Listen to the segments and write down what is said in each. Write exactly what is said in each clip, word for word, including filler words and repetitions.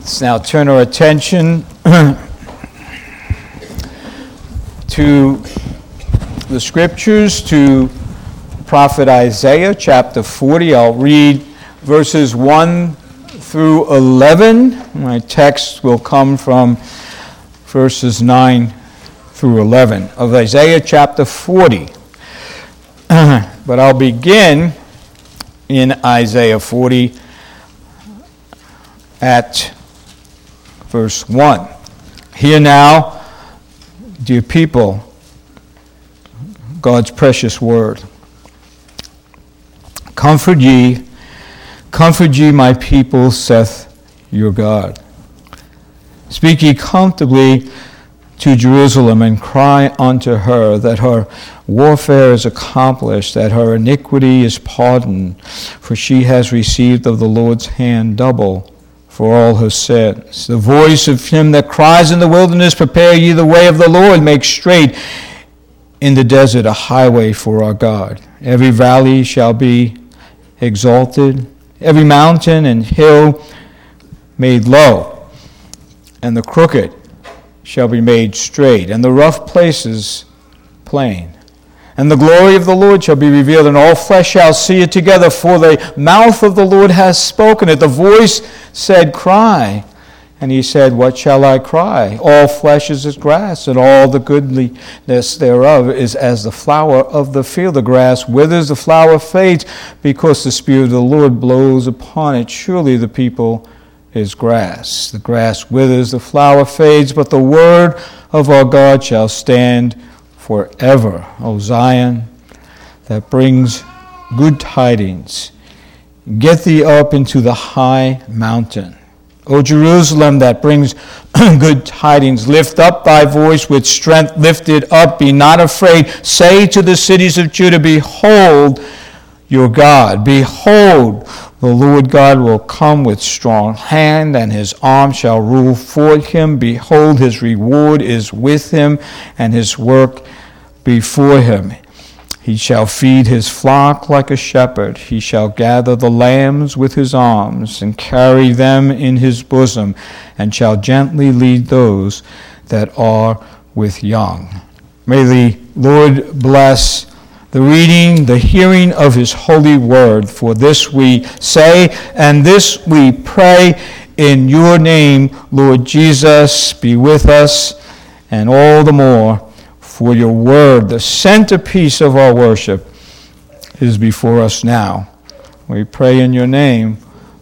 Let's now turn our attention to the scriptures, to prophet Isaiah chapter forty. I'll read verses one through eleven. My text will come from verses nine through eleven of Isaiah chapter forty. But I'll begin in Isaiah forty at verse one. Hear now, dear people, God's precious word. Comfort ye, comfort ye, my people, saith your God. Speak ye comfortably to Jerusalem, and cry unto her that her warfare is accomplished, that her iniquity is pardoned, for she has received of the Lord's hand double for all her sins. The voice of him that cries in the wilderness, prepare ye the way of the Lord, make straight in the desert a highway for our God. Every valley shall be exalted, every mountain and hill made low, and the crooked shall be made straight, and the rough places plain. And the glory of the Lord shall be revealed, and all flesh shall see it together, for the mouth of the Lord has spoken it. The voice said, cry. And he said, what shall I cry? All flesh is as grass, and all the goodliness thereof is as the flower of the field. The grass withers, the flower fades, because the Spirit of the Lord blows upon it. Surely the people is grass. The grass withers, the flower fades, but the word of our God shall stand forever. O Zion, that brings good tidings, get thee up into the high mountain. O Jerusalem, that brings good tidings, lift up thy voice with strength lifted up, be not afraid. Say to the cities of Judah, behold your God. Behold, the Lord God will come with strong hand, and his arm shall rule for him. Behold, his reward is with him, and his work before him. He shall feed his flock like a shepherd. He shall gather the lambs with his arms, and carry them in his bosom, and shall gently lead those that are with young. May the Lord bless the reading, the hearing of his holy word. For this we say, and this we pray in your name, Lord Jesus. Be with us, and all the more for your word, the centerpiece of our worship, is before us now. We pray in your name.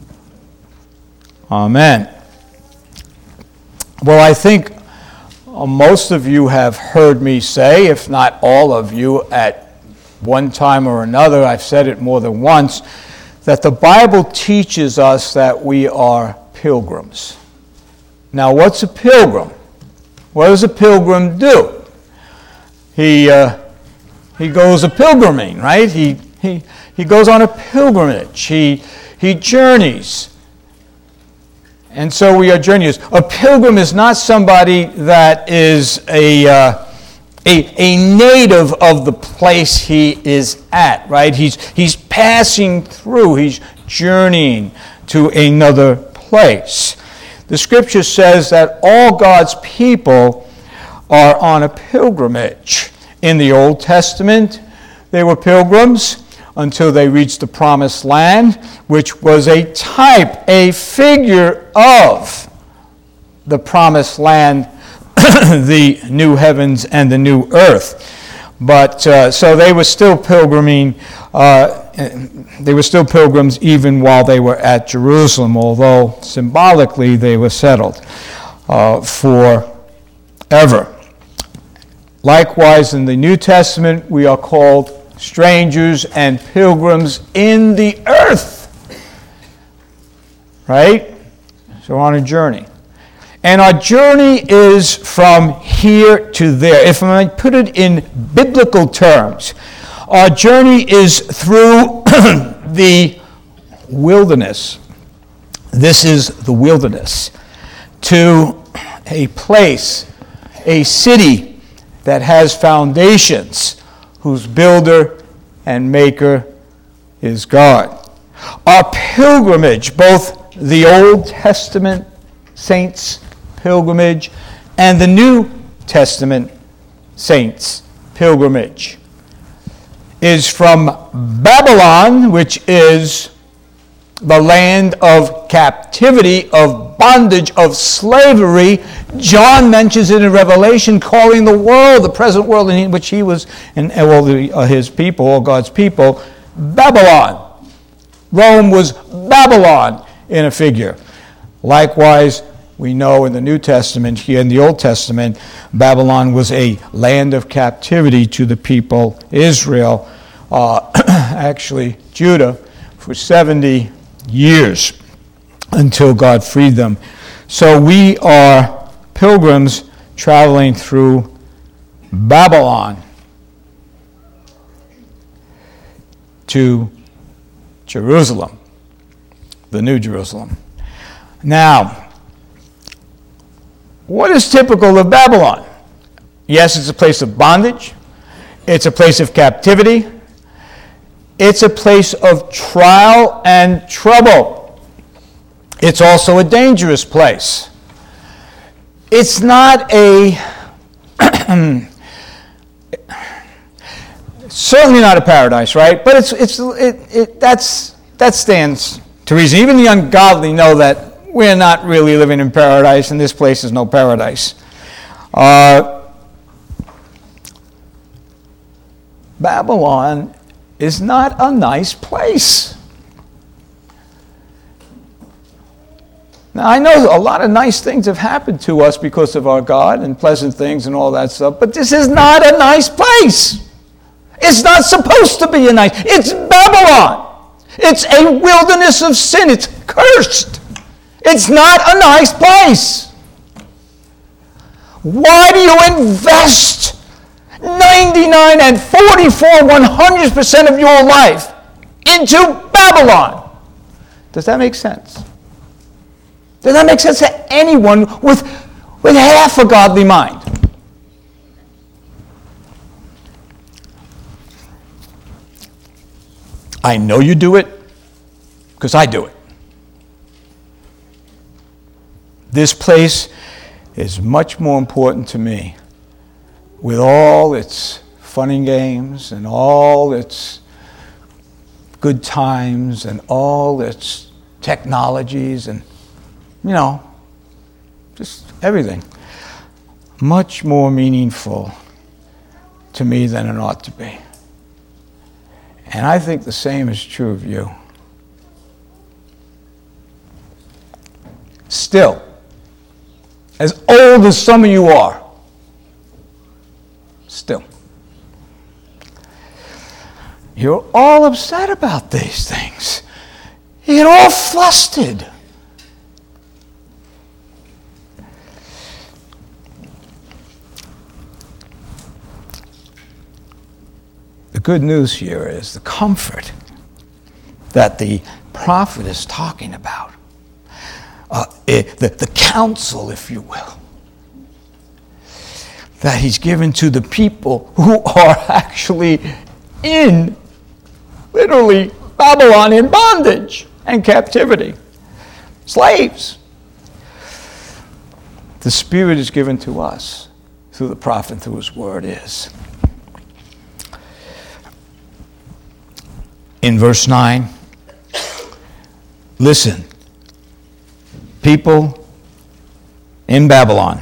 Amen. Well, I think most of you have heard me say, if not all of you, at one time or another, I've said it more than once, that the Bible teaches us that we are pilgrims. Now, what's a pilgrim? What does a pilgrim do? He uh, he goes a pilgriming, right? He he he goes on a pilgrimage. He he journeys. And so we are journeyers. A pilgrim is not somebody that is a uh, A, a native of the place he is at, right? He's he's passing through, he's journeying to another place. The scripture says that all God's people are on a pilgrimage. In the Old Testament, they were pilgrims until they reached the promised land, which was a type, a figure of the promised land, the new heavens and the new earth. But uh, so they were still pilgriming, uh, they were still pilgrims even while they were at Jerusalem, although symbolically they were settled uh, forever. Likewise, in the New Testament, we are called strangers and pilgrims in the earth. Right? So on a journey. And our journey is from here to there. If I might put it in biblical terms, our journey is through the wilderness. This is the wilderness. To a place, a city that has foundations, whose builder and maker is God. Our pilgrimage, both the Old Testament saints' pilgrimage and the New Testament saints' pilgrimage is from Babylon, which is the land of captivity, of bondage, of slavery. John mentions it in Revelation, calling the world, the present world in which he was, and all the, uh, his people, all God's people, Babylon. Rome was Babylon in a figure. Likewise, we know in the New Testament, here in the Old Testament, Babylon was a land of captivity to the people Israel, uh, actually Judah, for seventy years until God freed them. So we are pilgrims traveling through Babylon to Jerusalem, the New Jerusalem. Now, what is typical of Babylon? Yes, it's a place of bondage. It's a place of captivity. It's a place of trial and trouble. It's also a dangerous place. It's not a, certainly not a paradise, right? But it's it's it, it that's that stands to reason. Even the ungodly know that we're not really living in paradise, and this place is no paradise. Uh, Babylon is not a nice place. Now, I know a lot of nice things have happened to us because of our God and pleasant things and all that stuff, but this is not a nice place. It's not supposed to be a nice. It's Babylon. It's a wilderness of sin. It's cursed. It's not a nice place. Why do you invest ninety-nine and forty-four, one hundred percent of your life into Babylon? Does that make sense? Does that make sense to anyone with, with half a godly mind? I know you do it because I do it. This place is much more important to me, with all its fun and games and all its good times and all its technologies and, you know, just everything. Much more meaningful to me than it ought to be. And I think the same is true of you. Still, as old as some of you are, still, you're all upset about these things. You get all flustered. The good news here is the comfort that the prophet is talking about. Uh, it, the, the counsel, if you will, that he's given to the people who are actually in, literally, Babylon, in bondage and captivity. Slaves. The Spirit is given to us through the prophet, through his word is. In verse nine, listen, people in Babylon,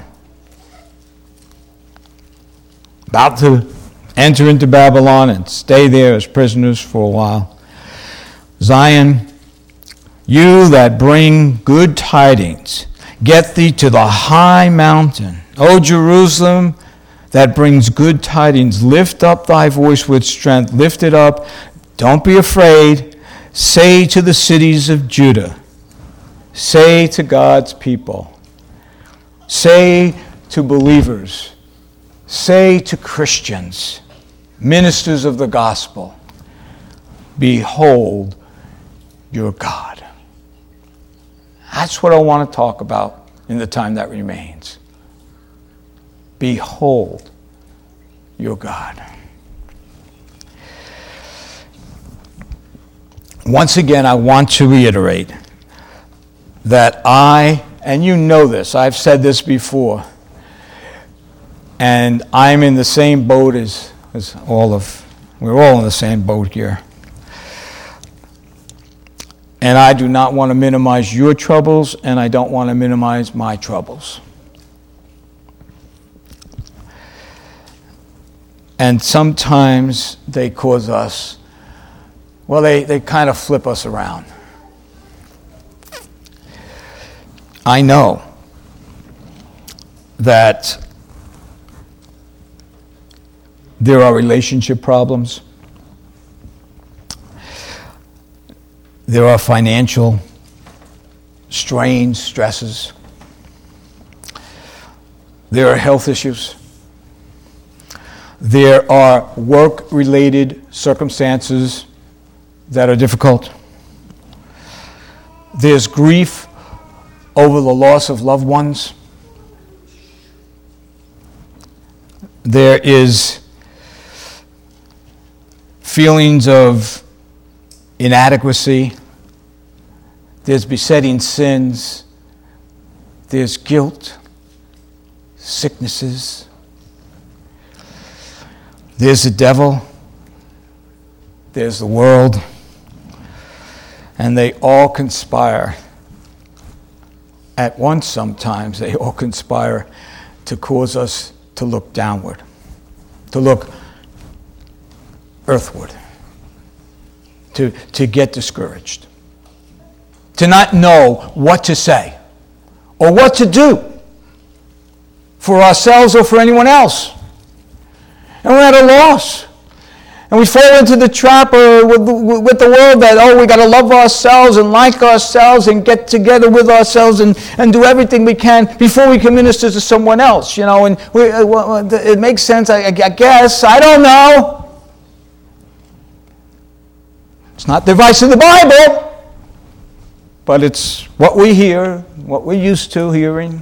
about to enter into Babylon and stay there as prisoners for a while. Zion, you that bring good tidings, get thee to the high mountain. O Jerusalem, that brings good tidings, lift up thy voice with strength. Lift it up. Don't be afraid. Say to the cities of Judah, say to God's people, say to believers, say to Christians, ministers of the gospel, behold your God. That's what I want to talk about in the time that remains. Behold your God. Once again, I want to reiterate that I and you know this, I've said this before, and I'm in the same boat as, as all of, we're all in the same boat here. And I do not want to minimize your troubles, and I don't want to minimize my troubles. And sometimes they cause us, well, they, they kind of flip us around. I know that there are relationship problems. There are financial strains, stresses. There are health issues. There are work-related circumstances that are difficult. There's grief over the loss of loved ones. There is feelings of inadequacy. There's besetting sins. There's guilt, sicknesses. There's the devil. There's the world. And they all conspire. At once sometimes, they all conspire to cause us to look downward, to look earthward, to, to get discouraged, to not know what to say or what to do for ourselves or for anyone else. And we're at a loss. And we fall into the trap uh, with, with the world that, oh, we got to love ourselves and like ourselves and get together with ourselves and, and do everything we can before we can minister to someone else, you know. And we, uh, well, it makes sense, I, I guess. I don't know. It's not the advice of the Bible, but it's what we hear, what we're used to hearing.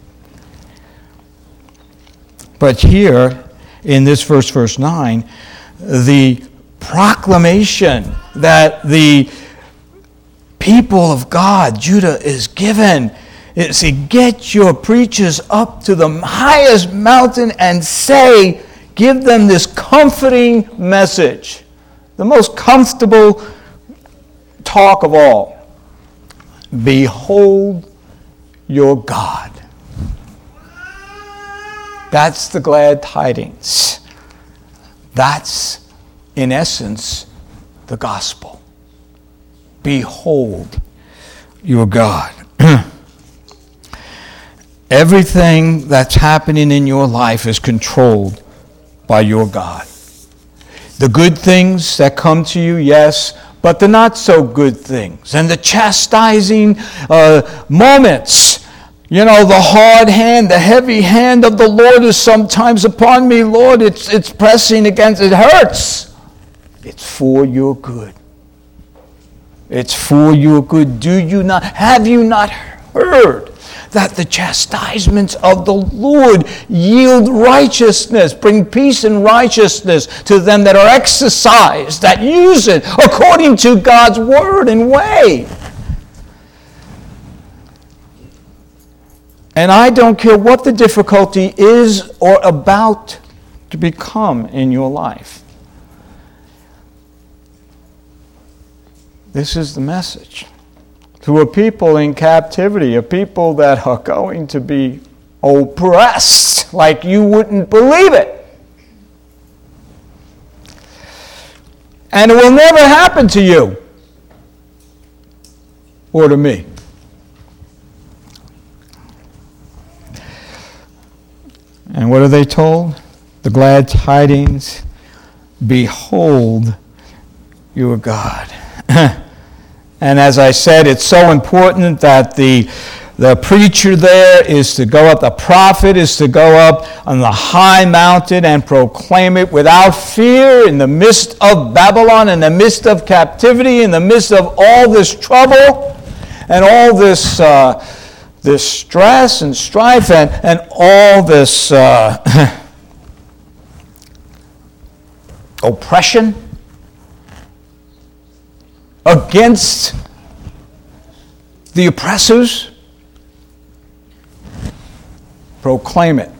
But here, in this verse, verse nine, the proclamation that the people of God, Judah, is given is to get your preachers up to the highest mountain and say, give them this comforting message, the most comfortable talk of all. Behold your God. That's the glad tidings. That's, in essence, the gospel. Behold your God. Everything that's happening in your life is controlled by your God. The good things that come to you, yes, but the not so good things and the chastising uh, moments. You know, the hard hand, the heavy hand of the Lord is sometimes upon me. Lord, it's it's pressing against, it hurts. It's for your good. It's for your good. Do you not, have you not heard that the chastisements of the Lord yield righteousness, bring peace and righteousness to them that are exercised, that use it according to God's word and way? And I don't care what the difficulty is or about to become in your life. This is the message. To a people in captivity, a people that are going to be oppressed like you wouldn't believe it. And it will never happen to you or to me. And what are they told? The glad tidings, behold your God. And as I said, it's so important that the, the preacher there is to go up, the prophet is to go up on the high mountain and proclaim it without fear in the midst of Babylon, in the midst of captivity, in the midst of all this trouble and all this uh, this stress and strife and, and all this uh, oppression against the oppressors. Proclaim it.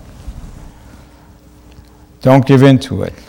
Don't give in to it.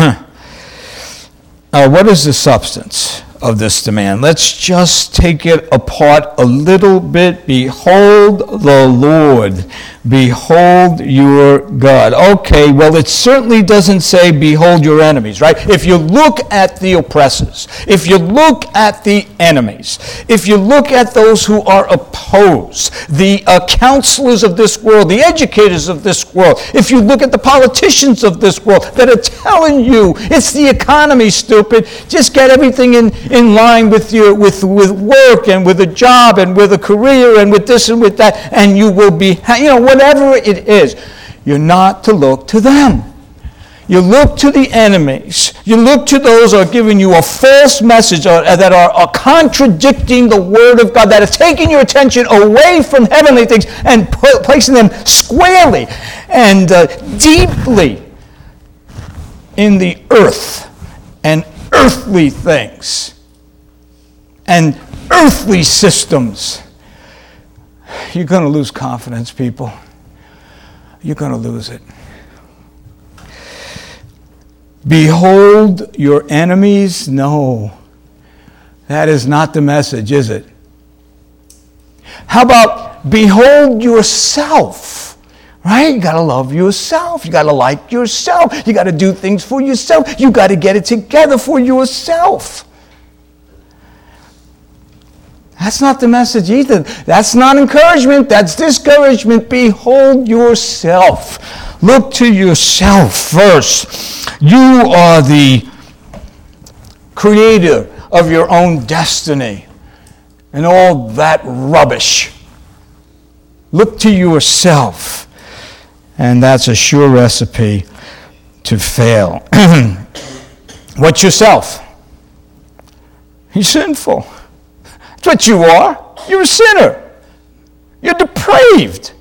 Now, what is the substance of this demand? Let's just take it apart a little bit. Behold the Lord. Behold your God. Okay, well, it certainly doesn't say behold your enemies, right? If you look at the oppressors, if you look at the enemies, if you look at those who are opposed, the uh, counselors of this world, the educators of this world, if you look at the politicians of this world that are telling you it's the economy, stupid, just get everything in, in line with your with, with work and with a job and with a career and with this and with that, and you will be, you know, whatever it is, you're not to look to them. You look to the enemies. You look to those who are giving you a false message or, uh, that are, are contradicting the Word of God, that are taking your attention away from heavenly things and put, placing them squarely and uh, deeply in the earth and earthly things and earthly systems. You're going to lose confidence, people. You're going to lose it. Behold your enemies? No. That is not the message, is it? How about behold yourself? Right? You got to love yourself. You got to like yourself. You got to do things for yourself. You got to get it together for yourself. That's not the message either. That's not encouragement. That's discouragement. Behold yourself. Look to yourself first. You are the creator of your own destiny and all that rubbish. Look to yourself. And that's a sure recipe to fail. What's yourself? You're sinful. That's what you are. You're a sinner. You're depraved.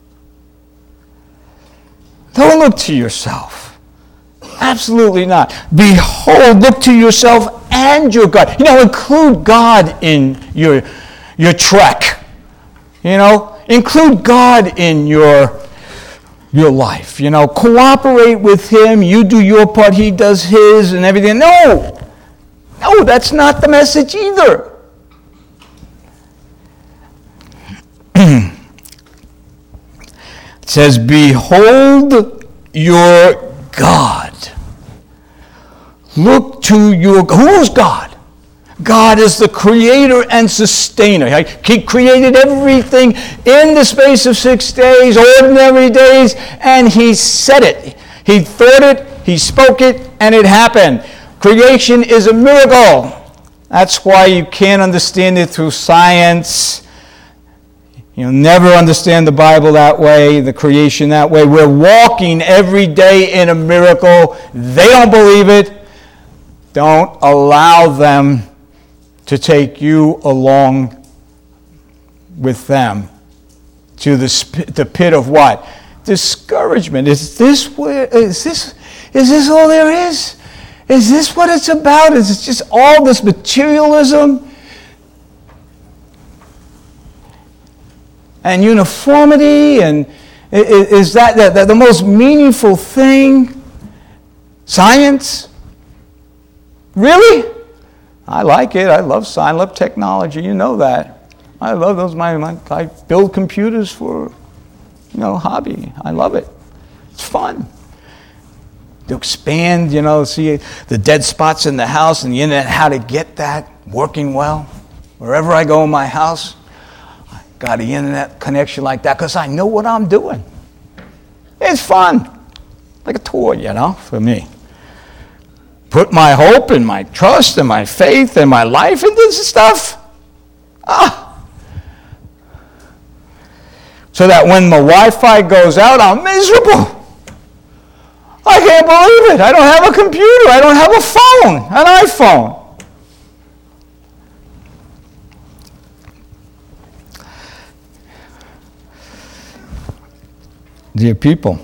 Don't look to yourself. Absolutely not. Behold, look to yourself and your God. You know, include God in your, your trek. You know, include God in your, your life. You know, cooperate with Him. You do your part, He does His and everything. No. No, that's not the message either. It says, behold your God. Look to your God. Who is God? God is the creator and sustainer. He created everything in the space of six days, ordinary days, and He said it. He thought it, He spoke it, and it happened. Creation is a miracle. That's why you can't understand it through science. You'll never understand the Bible that way, the creation that way. We're walking every day in a miracle. They don't believe it. Don't allow them to take you along with them to the, sp- the pit of what? Discouragement. Is this where, is this, is this all there is? Is this what it's about? Is it just all this materialism and uniformity? And is that the, the, the most meaningful thing? Science? Really? I like it. I love science. I love technology. You know that. I love those. My, my I build computers for, you know, hobby. I love it. It's fun. To expand, you know, see the dead spots in the house and the internet, how to get that working well. Wherever I go in my house, I got an internet connection like that because I know what I'm doing. It's fun. Like a toy, you know, for me. Put my hope and my trust and my faith and my life into this stuff. Ah. So that when the Wi-Fi goes out, I'm miserable. I can't believe it. I don't have a computer. I don't have a phone, an iPhone. Dear people,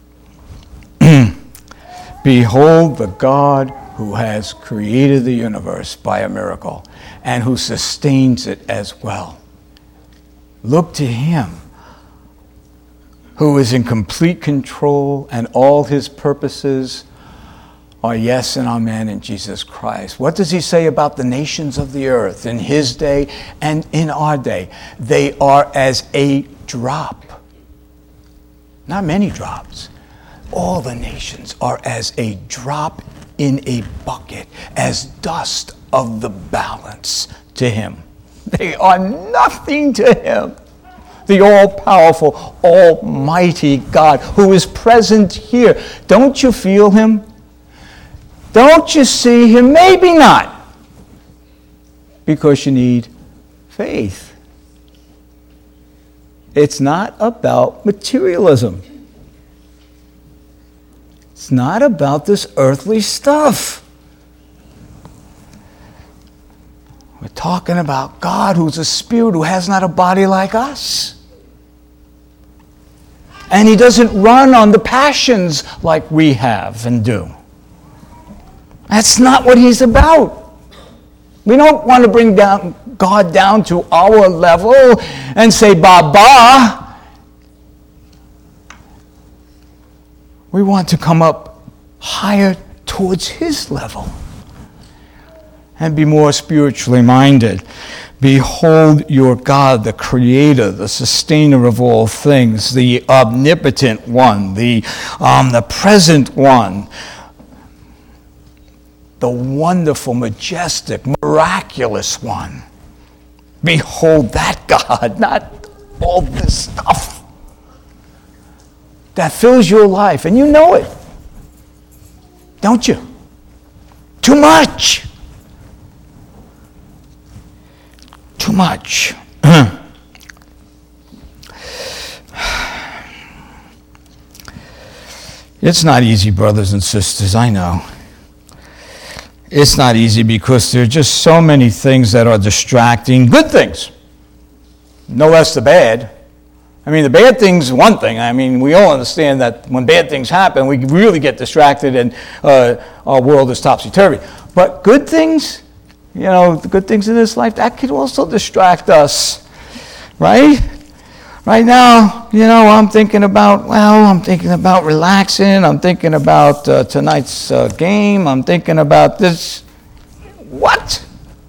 behold the God who has created the universe by a miracle and who sustains it as well. Look to Him. who is in complete control, and all his purposes are yes and amen in Jesus Christ. What does he say about the nations of the earth in his day and in our day? They are as a drop. Not many drops. All the nations are as a drop in a bucket, as dust of the balance to him. They are nothing to him. The all-powerful, almighty God who is present here. Don't you feel him? Don't you see him? Maybe not. Because you need faith. It's not about materialism. It's not about this earthly stuff. We're talking about God who's a spirit who has not a body like us. And he doesn't run on the passions like we have and do. That's not what he's about. We don't want to bring down God down to our level and say, Baba. We want to come up higher towards his level and be more spiritually minded. Behold your God, the creator, the sustainer of all things, the omnipotent one, the, um, the present one, the wonderful, majestic, miraculous one. Behold that God, not all this stuff that fills your life, and you know it, don't you? Too much. Too much. It's not easy, brothers and sisters, I know. It's not easy because there are just so many things that are distracting. Good things, no less the bad. I mean, the bad thing's one thing. I mean, we all understand that when bad things happen, we really get distracted and uh, our world is topsy-turvy. But good things, you know, the good things in this life, that could also distract us, right? Right now, you know, I'm thinking about, well, I'm thinking about relaxing. I'm thinking about uh, tonight's uh, game. I'm thinking about this. What?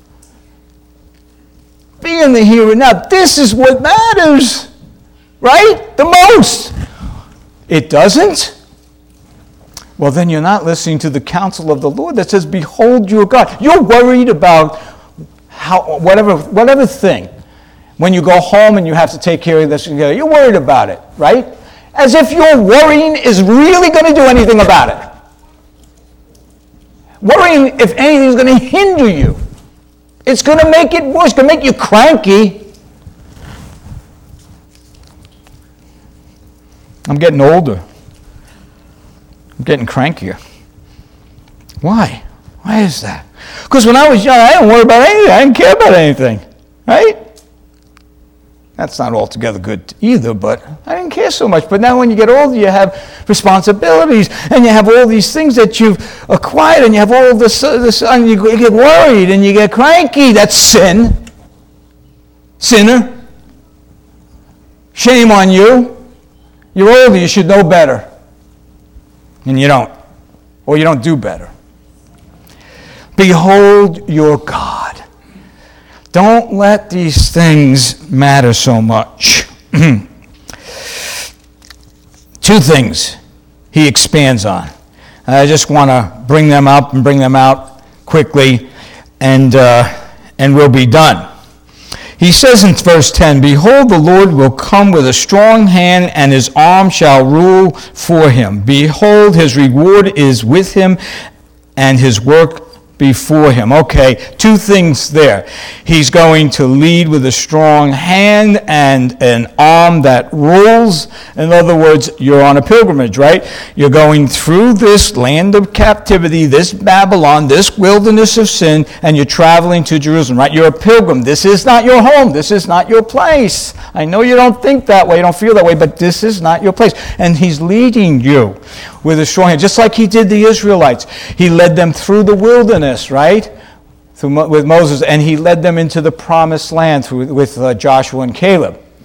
Be in the here and now. This is what matters, right? The most. It doesn't? Well, then you're not listening to the counsel of the Lord that says, behold your God. You're worried about how whatever whatever thing. When you go home and you have to take care of this, you're worried about it, right? As if your worrying is really going to do anything about it. Worrying, if anything, is going to hinder you. It's going to make it worse. It's going to make you cranky. I'm getting older. I'm getting crankier. Why? Why is that? Because when I was young, I didn't worry about anything. I didn't care about anything, right? That's not altogether good either, but I didn't care so much. But now when you get older, you have responsibilities, and you have all these things that you've acquired, and you have all this, uh, this and you get worried, and you get cranky. That's sin. Sinner. Shame on you. You're older, you should know better. And you don't. Or you don't do better. Behold your God. Don't let these things matter so much. Two things he expands on. I just want to bring them up and bring them out quickly, and uh, and we'll be done. He says in verse ten, behold, the Lord will come with a strong hand, and his arm shall rule for him. Behold, his reward is with him, and his work before him. Okay, two things there. He's going to lead with a strong hand and an arm that rules. In other words, you're on a pilgrimage, right? You're going through this land of captivity, this Babylon, this wilderness of sin, and you're traveling to Jerusalem, right? You're a pilgrim. This is not your home. This is not your place. I know you don't think that way, you don't feel that way, but this is not your place. And he's leading you with a strong hand, just like he did the Israelites. He led them through the wilderness, right? Through, with Moses, and he led them into the promised land through, with uh, Joshua and Caleb.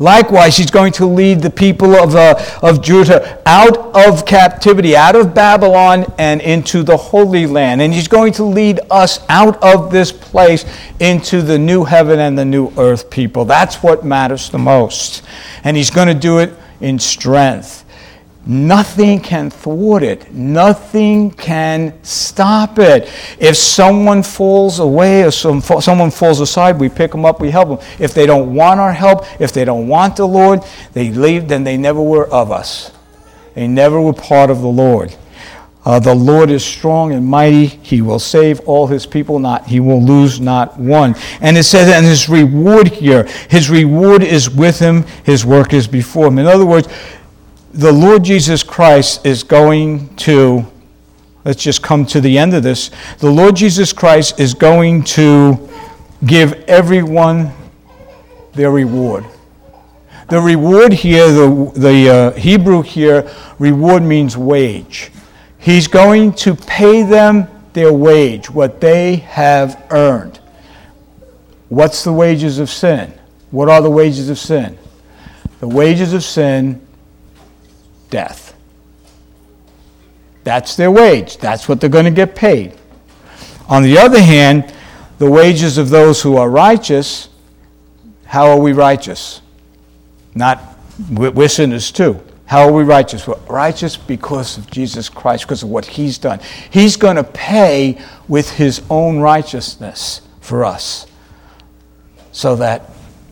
Likewise, he's going to lead the people of, uh, of Judah out of captivity, out of Babylon, and into the Holy Land. And he's going to lead us out of this place into the new heaven and the new earth, people. That's what matters the most. And he's going to do it in strength. Nothing can thwart it. Nothing can stop it. If someone falls away or some, someone falls aside, we pick them up, we help them. If they don't want our help, if they don't want the Lord, they leave, then they never were of us. They never were part of the Lord. Uh, the Lord is strong and mighty. He will save all his people. Not He will lose not one. And it says, and his reward here, his reward is with him, his work is before him. In other words, the Lord Jesus Christ is going to, let's just come to the end of this. The Lord Jesus Christ is going to give everyone their reward. The reward here, the, the uh, Hebrew here, reward means wage. He's going to pay them their wage, what they have earned. What's the wages of sin? What are the wages of sin? The wages of sin, death. That's their wage. That's what they're going to get paid. On the other hand, the wages of those who are righteous, how are we righteous? Not, we're sinners too. How are we righteous? We're righteous because of Jesus Christ, because of what he's done. He's going to pay with his own righteousness for us so that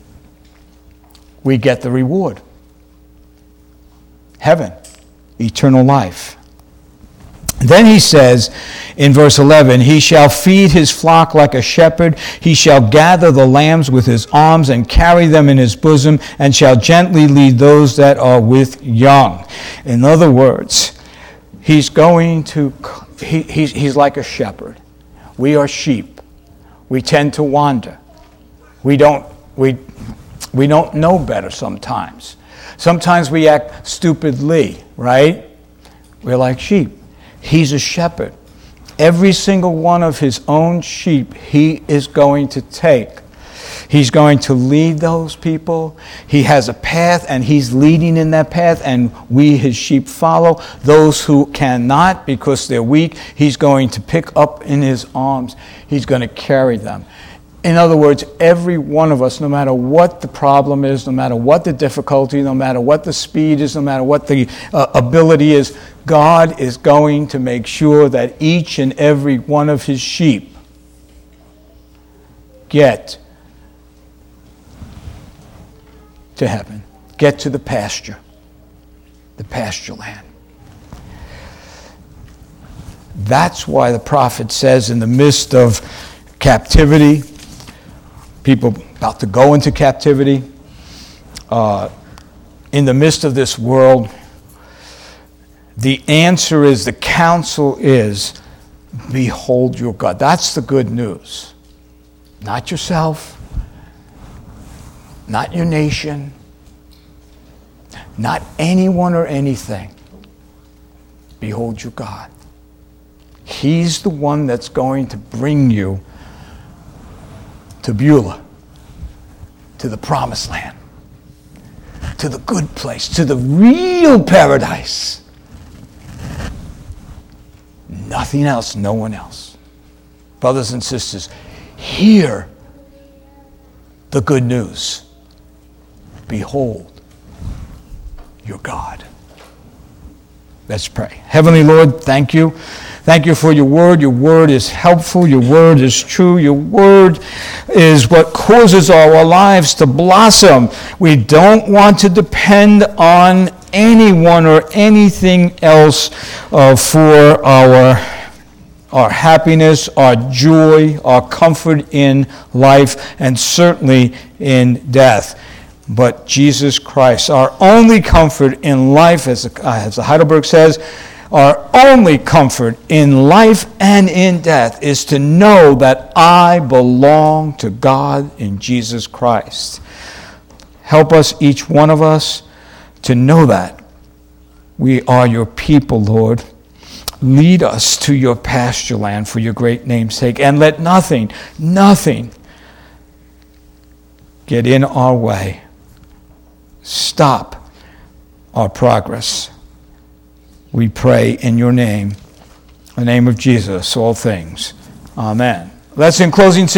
we get the reward. Heaven, eternal life. Then he says in verse eleven, he shall feed his flock like a shepherd. He shall gather the lambs with his arms and carry them in his bosom, and shall gently lead those that are with young. In other words, he's going to, he, he's, he's like a shepherd. We are sheep. We tend to wander. We don't, we, we don't know better sometimes. Sometimes we act stupidly, right? We're like sheep. He's a shepherd. Every single one of his own sheep he is going to take. He's going to lead those people. He has a path, and he's leading in that path, and we, his sheep, follow. Those who cannot because they're weak, he's going to pick up in his arms. He's going to carry them. In other words, every one of us, no matter what the problem is, no matter what the difficulty, no matter what the speed is, no matter what the uh, ability is, God is going to make sure that each and every one of his sheep get to heaven, get to the pasture, the pasture land. That's why the prophet says in the midst of captivity, people about to go into captivity, uh, in the midst of this world, the answer is, the counsel is, behold your God. That's the good news. Not yourself, not your nation, not anyone or anything. Behold your God. He's the one that's going to bring you to Beulah, to the promised land, to the good place, to the real paradise. Nothing else, no one else. Brothers and sisters, hear the good news. Behold your God. Let's pray. Heavenly Lord, thank you. Thank you for your word. Your word is helpful. Your word is true. Your word is what causes our lives to blossom. We don't want to depend on anyone or anything else uh, for our, our happiness, our joy, our comfort in life, and certainly in death. But Jesus Christ, our only comfort in life, as, as Heidelberg says, our only comfort in life and in death is to know that I belong to God in Jesus Christ. Help us, each one of us, to know that. We are your people, Lord. Lead us to your pasture land for your great name's sake, and let nothing, nothing get in our way stop our progress. We pray in your name, in the name of Jesus, all things. Amen. Let's, in closing, sing